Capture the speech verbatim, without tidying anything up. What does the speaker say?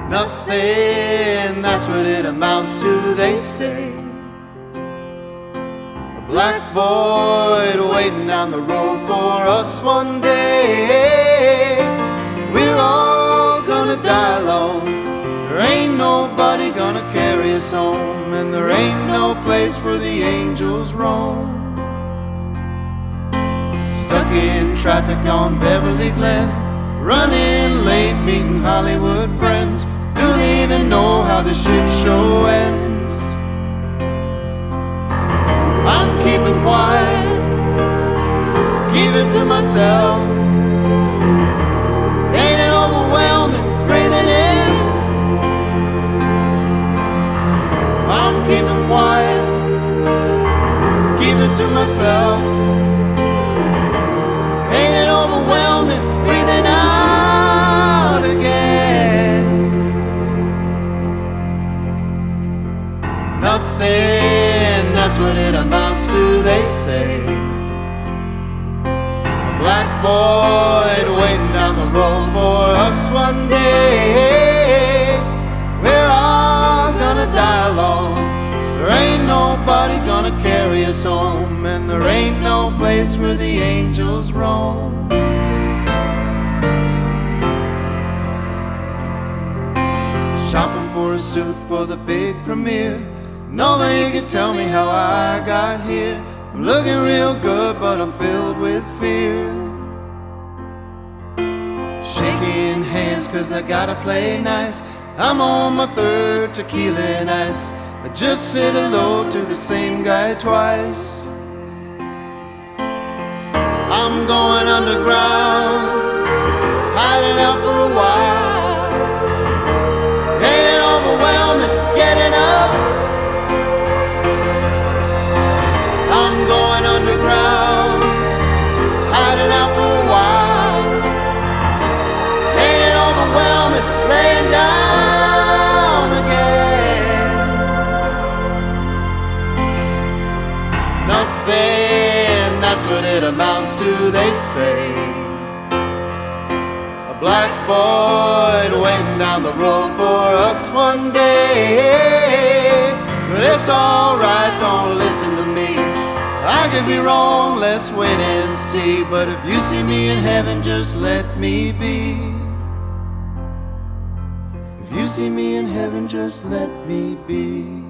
Nothing, that's what it amounts to, they say. A black void waiting down the road for us one day. We're all gonna die alone. There ain't nobody gonna carry us home, and there ain't no place where the angels roam. Stuck in traffic on Beverly Glen, running late, meeting Hollywood friends. Do they even know how the shit show ends? I'm keeping quiet, keeping to myself. Ain't it overwhelming, breathing in? I'm keeping quiet, keeping to myself. Ain't it overwhelming, breathing out again? Nothing, that's what it amounts to, they say. A black void waiting down the road for us one day. We're all gonna die alone. There ain't nobody gonna carry us home, and there ain't no place where the angels roam. Shopping for a suit for the big premiere. Nobody can tell me how I got here. I'm looking real good, but I'm filled with fear. Shaking hands cause I gotta play nice. I'm on my third tequila and ice. I just said hello to the same guy twice. I'm going underground, hiding out for a while. Ain't it overwhelming, getting up? I'm going underground, hiding out for a while. Ain't it overwhelming, laying down again? Nothing, that's what it amounts to, they say. A black void waiting down the road for us one day. But it's alright, don't listen to me. I could be wrong, let's wait and see. But if you see me in heaven, just let me be. If you see me in heaven, just let me be.